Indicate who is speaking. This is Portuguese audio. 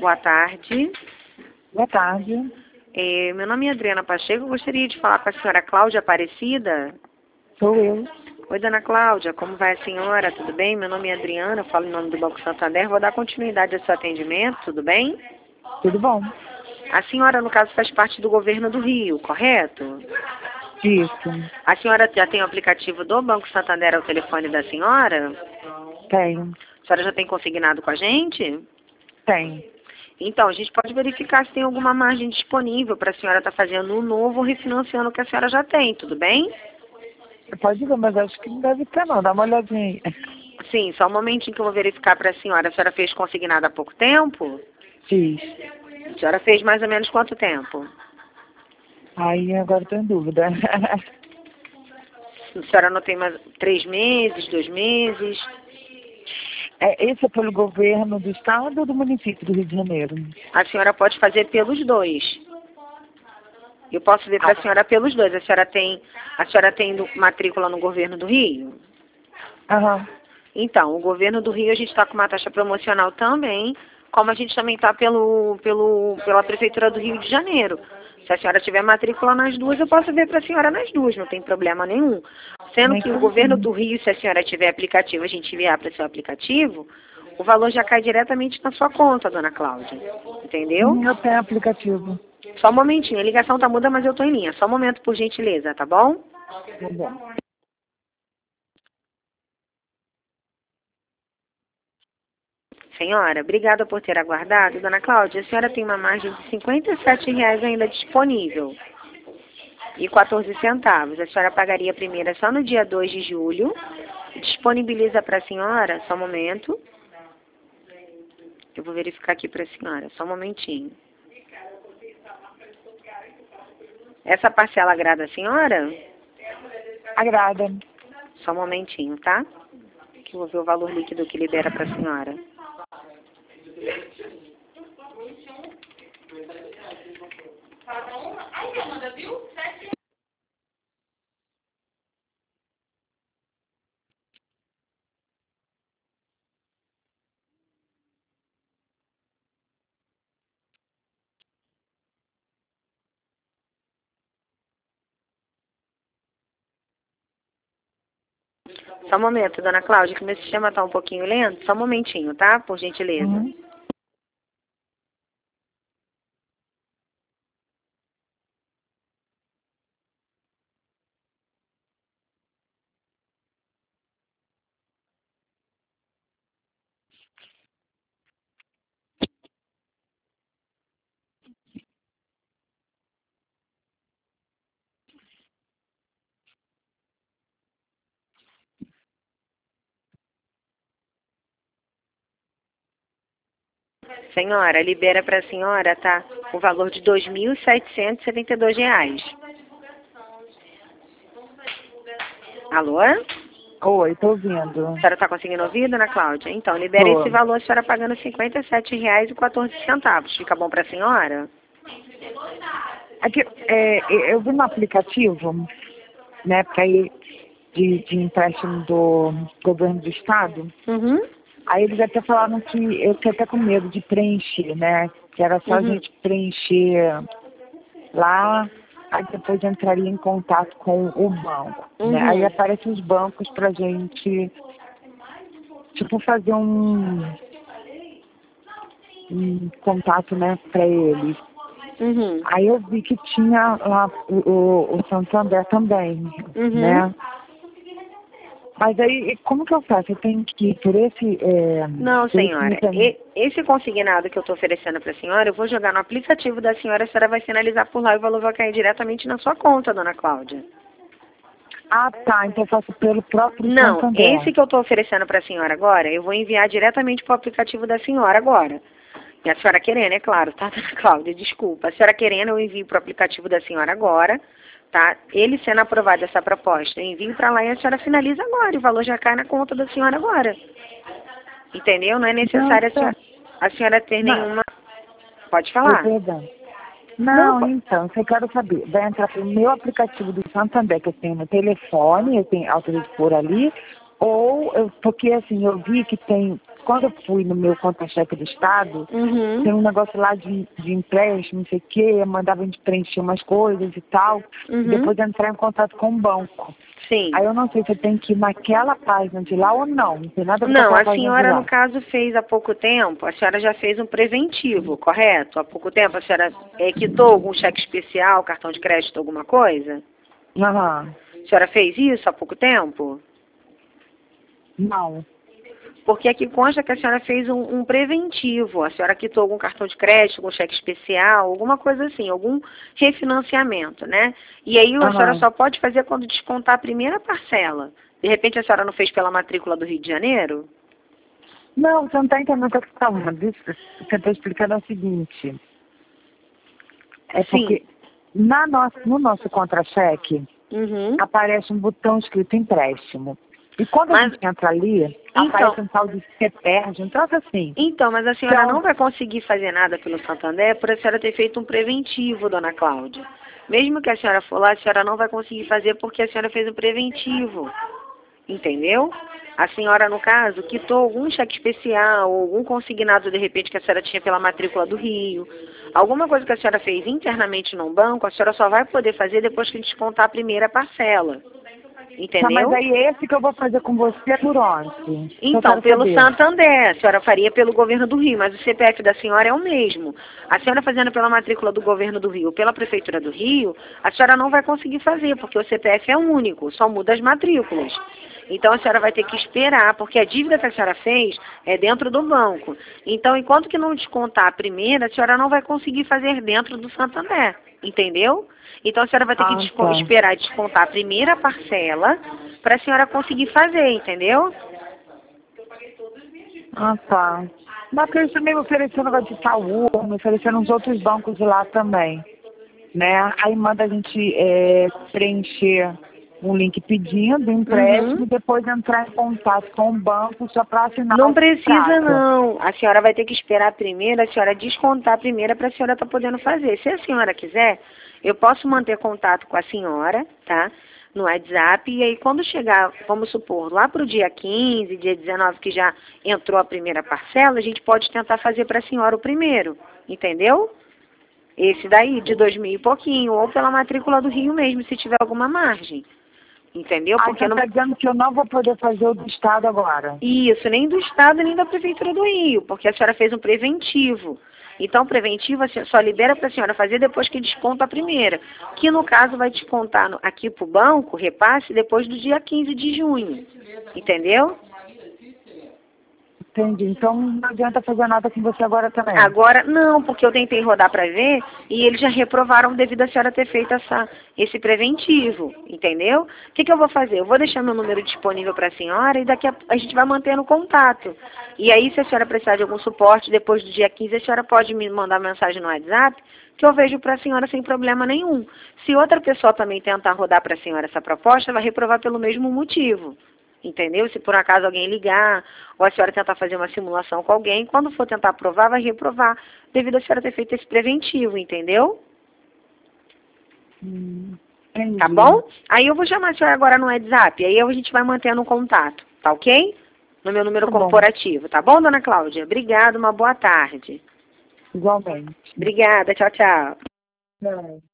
Speaker 1: Boa tarde.
Speaker 2: Boa tarde.
Speaker 1: Meu nome é Adriana Pacheco. Eu gostaria de falar com a senhora Cláudia Aparecida.
Speaker 2: Sou eu.
Speaker 1: Oi, dona Cláudia. Como vai a senhora? Tudo bem? Meu nome é Adriana. Eu falo em nome do Banco Santander. Vou dar continuidade ao seu atendimento. Tudo bem?
Speaker 2: Tudo bom?
Speaker 1: A senhora, no caso, faz parte do governo do Rio, correto?
Speaker 2: Isso.
Speaker 1: A senhora já tem o aplicativo do Banco Santander ao telefone da senhora?
Speaker 2: Tenho.
Speaker 1: A senhora já tem consignado com a gente?
Speaker 2: Tenho.
Speaker 1: Então, a gente pode verificar se tem alguma margem disponível para a senhora estar fazendo um novo ou refinanciando o que a senhora já tem, tudo bem?
Speaker 2: Pode ver, mas acho que não deve ter não. Dá uma olhadinha aí.
Speaker 1: Sim, só um momentinho que eu vou verificar para a senhora. A senhora fez consignado há pouco tempo?
Speaker 2: Fiz.
Speaker 1: A senhora fez mais ou menos quanto tempo?
Speaker 2: Aí agora estou em dúvida.
Speaker 1: A senhora não tem mais 3 meses, 2 meses?
Speaker 2: Esse é pelo governo do estado ou do município do Rio de Janeiro?
Speaker 1: A senhora pode fazer pelos dois. Eu posso ver para a senhora pelos dois. A senhora tem matrícula no governo do Rio?
Speaker 2: Aham.
Speaker 1: Então, o governo do Rio a gente está com uma taxa promocional também, como a gente também está pela Prefeitura do Rio de Janeiro. Se a senhora tiver matrícula nas duas, eu posso ver para a senhora nas duas, não tem problema nenhum. Sendo que o governo do Rio, se a senhora tiver aplicativo, a gente enviar para o seu aplicativo, o valor já cai diretamente na sua conta, dona Cláudia. Entendeu?
Speaker 2: Eu tenho aplicativo.
Speaker 1: Só um momentinho, a ligação tá muda, mas eu tô em linha. Só um momento, por gentileza, tá bom?
Speaker 2: Tá bom.
Speaker 1: Senhora, obrigada por ter aguardado. Dona Cláudia, a senhora tem uma margem de R$ 57 ainda disponível. E 14 centavos. A senhora pagaria a primeira só no dia 2 de julho. Disponibiliza para a senhora, só um momento. Eu vou verificar aqui para a senhora, só um momentinho. Essa parcela agrada a senhora?
Speaker 2: Agrada.
Speaker 1: Só um momentinho, tá? Que eu vou ver o valor líquido que libera para a senhora. Só um momento, dona Cláudia, que meu sistema está um pouquinho lento. Só um momentinho, tá? Por gentileza.
Speaker 2: Uhum.
Speaker 1: Senhora, libera para a senhora, tá? O valor de R$ 2.772. Alô?
Speaker 2: Oi, tô ouvindo.
Speaker 1: A senhora está conseguindo ouvir, dona Cláudia? Então, libera
Speaker 2: Tô.
Speaker 1: esse valor, a senhora pagando R$ 57,14. Fica bom para a senhora?
Speaker 2: Aqui, eu vi no aplicativo, né, para ir de empréstimo do governo do estado.
Speaker 1: Uhum.
Speaker 2: Aí eles até falaram que eu fiquei até com medo de preencher, né? Que era só a gente preencher lá, aí depois entraria em contato com o banco, né? Aí aparecem os bancos pra gente, tipo, fazer um contato, né, pra eles. Aí eu vi que tinha lá o Santander também, né? Mas aí, como que eu faço? Eu tenho que ir por esse...
Speaker 1: Não, senhora. Esse consignado que eu estou oferecendo para a senhora, eu vou jogar no aplicativo da senhora, a senhora vai sinalizar por lá e o valor vai cair diretamente na sua conta, dona Cláudia.
Speaker 2: Ah, tá. Então eu faço pelo próprio
Speaker 1: Não,
Speaker 2: Santander.
Speaker 1: esse que eu estou oferecendo para a senhora agora, eu vou enviar diretamente para o aplicativo da senhora agora. E a senhora querendo, é claro, tá, dona Cláudia? Desculpa. A senhora querendo, eu envio para o aplicativo da senhora agora, tá? Ele sendo aprovado essa proposta, eu envio para lá e a senhora finaliza agora. E o valor já cai na conta da senhora agora. Entendeu? Não é necessário a senhora ter nenhuma... Pode falar.
Speaker 2: Perdão. Não, então, eu quero saber. Vai entrar pelo meu aplicativo do Santander, que eu tenho no telefone, eu tenho autorizo por ali, ou, porque assim, eu vi que tem quando eu fui no meu contra-cheque do Estado, tem um negócio lá de empréstimo, não sei o quê, mandava a gente preencher umas coisas e tal, e depois entrar em contato com o banco.
Speaker 1: Sim.
Speaker 2: Aí eu não sei se eu tenho que ir naquela página de lá ou não. Não tem nada a ver
Speaker 1: Não,
Speaker 2: com
Speaker 1: a
Speaker 2: aquela página de
Speaker 1: senhora,
Speaker 2: lá.
Speaker 1: no caso, fez há pouco tempo, a senhora já fez um preventivo, correto? Há pouco tempo a senhora quitou algum cheque especial, cartão de crédito, alguma coisa?
Speaker 2: Aham.
Speaker 1: A senhora fez isso há pouco tempo?
Speaker 2: Não.
Speaker 1: Porque aqui consta que a senhora fez um preventivo. A senhora quitou algum cartão de crédito, algum cheque especial, alguma coisa assim, algum refinanciamento, né? E aí a senhora só pode fazer quando descontar a primeira parcela. De repente a senhora não fez pela matrícula do Rio de Janeiro?
Speaker 2: Não, você não está entendendo o que eu estou falando. Isso que eu estou explicando é o seguinte. É porque no nosso contra-cheque aparece um botão escrito empréstimo. E quando a gente entra ali, aparece um tal de você perde, um troço assim.
Speaker 1: Então, mas a senhora não vai conseguir fazer nada pelo Santander por a senhora ter feito um preventivo, dona Cláudia. Mesmo que a senhora for lá, a senhora não vai conseguir fazer porque a senhora fez um preventivo. Entendeu? A senhora, no caso, quitou algum cheque especial, ou algum consignado, de repente, que a senhora tinha pela matrícula do Rio. Alguma coisa que a senhora fez internamente num banco, a senhora só vai poder fazer depois que descontar a primeira parcela. Entendeu?
Speaker 2: Tá, mas aí esse que eu vou fazer com você é por onde?
Speaker 1: Então, pelo Santander, a senhora faria pelo governo do Rio, mas o CPF da senhora é o mesmo. A senhora fazendo pela matrícula do governo do Rio, pela prefeitura do Rio, a senhora não vai conseguir fazer, porque o CPF é único, só muda as matrículas. Então a senhora vai ter que esperar, porque a dívida que a senhora fez é dentro do banco. Então, enquanto que não descontar a primeira, a senhora não vai conseguir fazer dentro do Santander, entendeu? Então a senhora vai ter que esperar descontar a primeira parcela para a senhora conseguir fazer, entendeu?
Speaker 2: Ah, tá. Mas porque eles também me ofereceram negócio de Itaú, me ofereceram uns outros bancos lá também, né? Aí manda a gente preencher um link pedindo empréstimo e depois entrar em contato com o banco só para assinar
Speaker 1: Não
Speaker 2: o
Speaker 1: precisa,
Speaker 2: contrato.
Speaker 1: não. A senhora vai ter que esperar primeiro, a senhora descontar primeiro para a senhora estar podendo fazer. Se a senhora quiser, eu posso manter contato com a senhora, tá? No WhatsApp, e aí quando chegar, vamos supor, lá para o dia 15, dia 19, que já entrou a primeira parcela, a gente pode tentar fazer para a senhora o primeiro, entendeu? Esse daí, de 2.000 e pouquinho, ou pela matrícula do Rio mesmo, se tiver alguma margem. Entendeu?
Speaker 2: Porque não está dizendo que eu não vou poder fazer o do Estado agora.
Speaker 1: Isso, nem do Estado, nem da Prefeitura do Rio, porque a senhora fez um preventivo. Então, o preventivo só libera para a senhora fazer depois que desconta a primeira, que no caso vai descontar aqui para o banco, repasse, depois do dia 15 de junho. Entendeu?
Speaker 2: Entendi. Então não adianta fazer nada com você agora também.
Speaker 1: Agora, não, porque eu tentei rodar para ver e eles já reprovaram devido a senhora ter feito esse preventivo, entendeu? O que eu vou fazer? Eu vou deixar meu número disponível para a senhora e daqui a gente vai mantendo contato. E aí, se a senhora precisar de algum suporte, depois do dia 15, a senhora pode me mandar mensagem no WhatsApp, que eu vejo para a senhora sem problema nenhum. Se outra pessoa também tentar rodar para a senhora essa proposta, vai reprovar pelo mesmo motivo. Entendeu? Se por acaso alguém ligar, ou a senhora tentar fazer uma simulação com alguém, quando for tentar aprovar, vai reprovar, devido a senhora ter feito esse preventivo, entendeu? Tá bom? Aí eu vou chamar a senhora agora no WhatsApp, aí a gente vai mantendo o contato, tá ok? No meu número corporativo, tá bom, dona Cláudia? Obrigada, uma boa tarde.
Speaker 2: Igualmente.
Speaker 1: Obrigada, tchau, tchau.
Speaker 2: Não.